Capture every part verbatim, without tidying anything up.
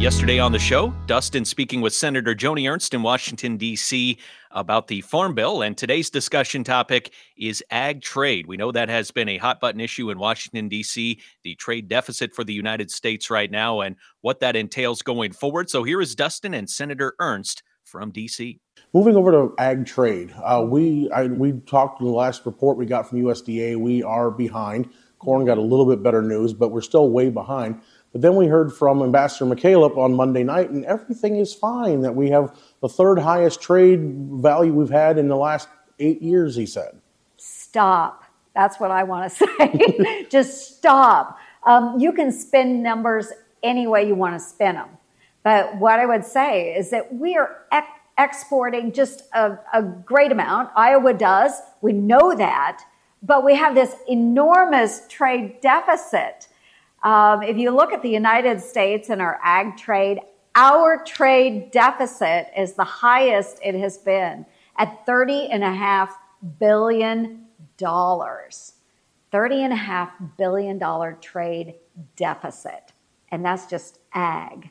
Yesterday on the show, Dustin speaking with Senator Joni Ernst in Washington, D C about the Farm Bill, and today's discussion topic is ag trade. We know that has been a hot button issue in Washington, D C, the trade deficit for the United States right now and what that entails going forward. So here is Dustin and Senator Ernst from D C. Moving over to ag trade, uh, we I, we talked in the last report we got from U S D A. We are behind. Corn got a little bit better news, but we're still way behind. But then we heard from Ambassador McCaleb on Monday night, and everything is fine, that we have the third highest trade value we've had in the last eight years, he said. Stop. That's what I want to say. Just stop. Um, you can spin numbers any way you want to spin them. But what I would say is that we are ex- exporting just a, a great amount. Iowa does. We know that. But we have this enormous trade deficit. Um, if you look at the United States and our ag trade, our trade deficit is the highest it has been at thirty and a half billion dollars. thirty and a half billion dollar trade deficit. And that's just ag.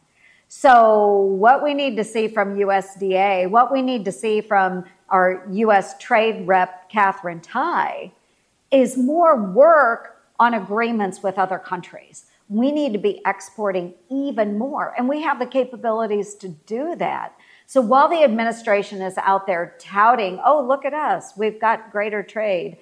So what we need to see from U S D A, what we need to see from our U S Trade Rep, Katherine Tai, is more work on agreements with other countries. We need to be exporting even more, and we have the capabilities to do that. So while the administration is out there touting, oh, look at us, we've got greater trade,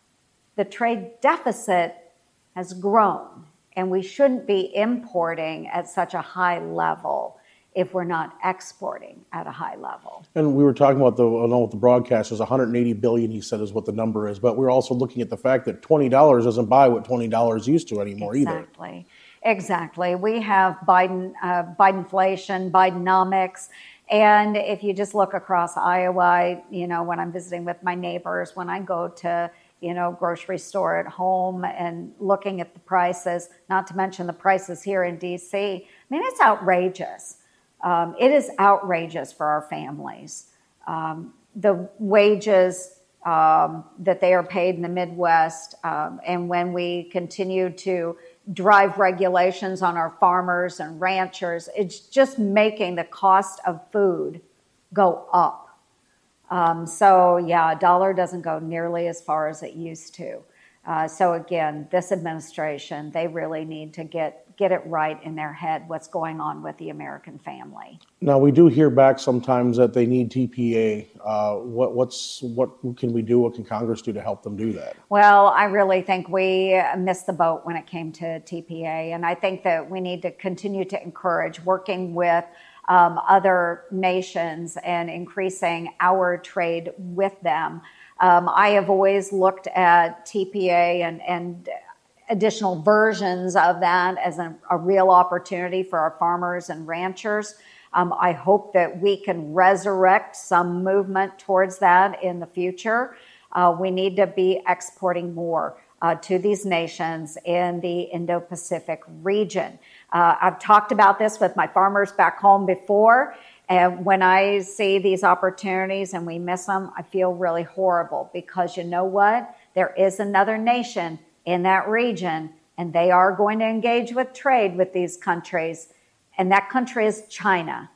the trade deficit has grown, and we shouldn't be importing at such a high level if we're not exporting at a high level. And we were talking about the, I don't know what the broadcast is, one hundred eighty billion, he said, is what the number is. But we're also looking at the fact that twenty dollars doesn't buy what twenty dollars used to anymore exactly. either. Exactly. Exactly. We have Biden, uh, Bidenflation, Bidenomics. And if you just look across Iowa, you know, when I'm visiting with my neighbors, when I go to, you know, grocery store at home and looking at the prices, not to mention the prices here in D C, I mean, it's outrageous. Um, it is outrageous for our families. Um, the wages um, that they are paid in the Midwest, um, and when we continue to drive regulations on our farmers and ranchers, it's just making the cost of food go up. Um, so yeah, a dollar doesn't go nearly as far as it used to. Uh, so again, this administration, they really need to get get it right in their head what's going on with the American family. Now, we do hear back sometimes that they need T P A. Uh, what what's what can we do? What can Congress do to help them do that? Well, I really think we missed the boat when it came to T P A, and I think that we need to continue to encourage working with um, other nations and increasing our trade with them. Um, I have always looked at T P A and, and additional versions of that as a, a real opportunity for our farmers and ranchers. Um, I hope that we can resurrect some movement towards that in the future. Uh, we need to be exporting more uh, to these nations in the Indo-Pacific region. Uh, I've talked about this with my farmers back home before. And when I see these opportunities and we miss them, I feel really horrible because you know what? There is another nation in that region, and they are going to engage with trade with these countries, and that country is China.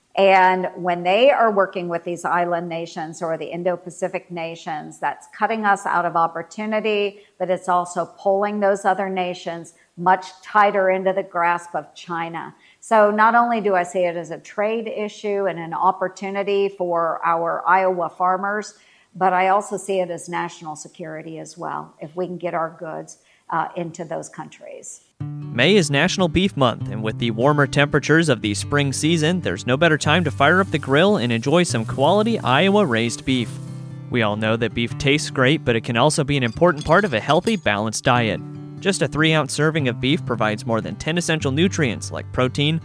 And when they are working with these island nations or the Indo-Pacific nations, that's cutting us out of opportunity, but it's also pulling those other nations much tighter into the grasp of China. So not only do I see it as a trade issue and an opportunity for our Iowa farmers, but I also see it as national security as well, if we can get our goods uh, into those countries. May is National Beef Month, and with the warmer temperatures of the spring season, there's no better time to fire up the grill and enjoy some quality Iowa-raised beef. We all know that beef tastes great, but it can also be an important part of a healthy, balanced diet. Just a three-ounce serving of beef provides more than ten essential nutrients like protein,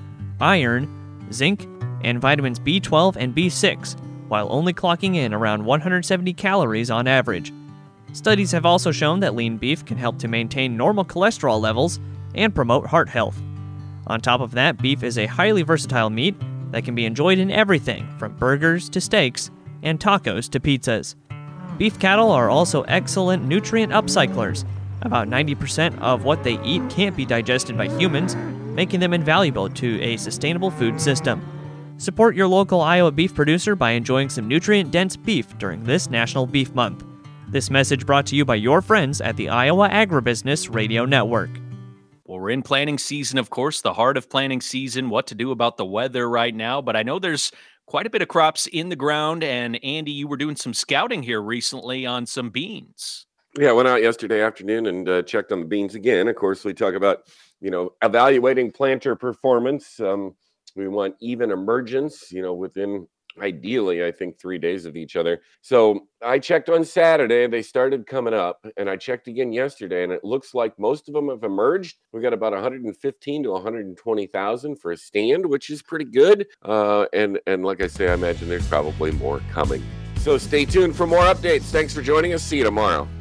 iron, zinc, and vitamins B twelve and B six, while only clocking in around one hundred seventy calories on average. Studies have also shown that lean beef can help to maintain normal cholesterol levels and promote heart health. On top of that, beef is a highly versatile meat that can be enjoyed in everything from burgers to steaks and tacos to pizzas. Beef cattle are also excellent nutrient upcyclers. About ninety percent of what they eat can't be digested by humans, making them invaluable to a sustainable food system. Support your local Iowa beef producer by enjoying some nutrient-dense beef during this National Beef Month. This message brought to you by your friends at the Iowa Agribusiness Radio Network. Well, we're in planting season, of course, the heart of planting season, what to do about the weather right now. But I know there's quite a bit of crops in the ground. And Andy, you were doing some scouting here recently on some beans. Yeah, I went out yesterday afternoon and uh, checked on the beans again. Of course, we talk about, you know, evaluating planter performance. Um, we want even emergence, you know, within ideally, I think, three days of each other. So I checked on Saturday. They started coming up, and I checked again yesterday, and it looks like most of them have emerged. We got about one hundred fifteen to one hundred twenty thousand for a stand, which is pretty good. Uh, and, and like I say, I imagine there's probably more coming. So stay tuned for more updates. Thanks for joining us. See you tomorrow.